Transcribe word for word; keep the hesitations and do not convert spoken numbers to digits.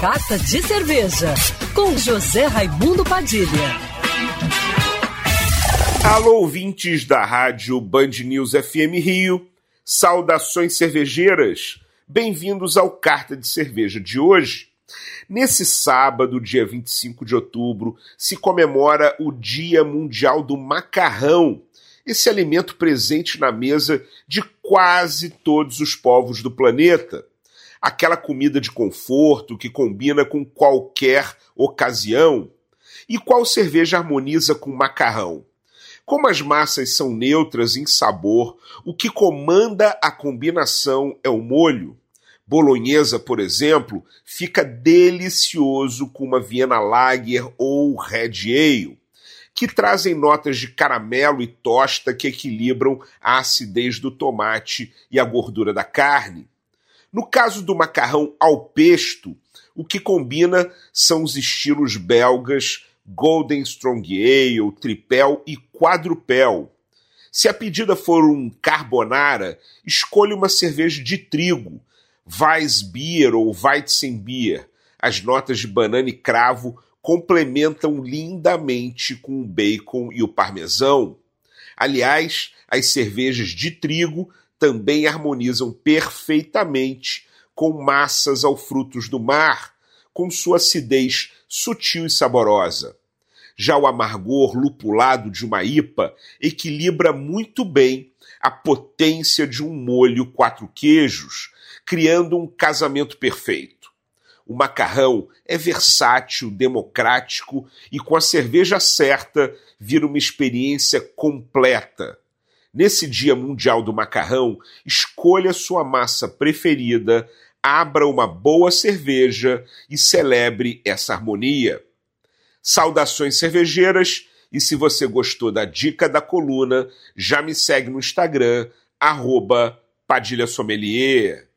Carta de Cerveja, com José Raimundo Padilha. Alô, ouvintes da rádio Band News F M Rio, saudações cervejeiras, bem-vindos ao Carta de Cerveja de hoje. Nesse sábado, dia vinte e cinco de outubro, se comemora o Dia Mundial do Macarrão, esse alimento presente na mesa de quase todos os povos do planeta. Aquela comida de conforto que combina com qualquer ocasião. E qual cerveja harmoniza com macarrão? Como as massas são neutras em sabor, o que comanda a combinação é o molho. Bolonhesa, por exemplo, fica delicioso com uma Viena Lager ou Red Ale, que trazem notas de caramelo e tosta que equilibram a acidez do tomate e a gordura da carne. No caso do macarrão ao pesto, o que combina são os estilos belgas Golden Strong Ale, Tripel e Quadrupel. Se a pedida for um carbonara, escolha uma cerveja de trigo, Weissbier ou Weizenbier. As notas de banana e cravo complementam lindamente com o bacon e o parmesão. Aliás, as cervejas de trigo também harmonizam perfeitamente com massas ao frutos do mar, com sua acidez sutil e saborosa. Já o amargor lupulado de uma I P A equilibra muito bem a potência de um molho quatro queijos, criando um casamento perfeito. O macarrão é versátil, democrático e com a cerveja certa vira uma experiência completa. Nesse Dia Mundial do Macarrão, escolha sua massa preferida, abra uma boa cerveja e celebre essa harmonia. Saudações cervejeiras, e se você gostou da dica da coluna, já me segue no Instagram, arroba Padilha Sommelier.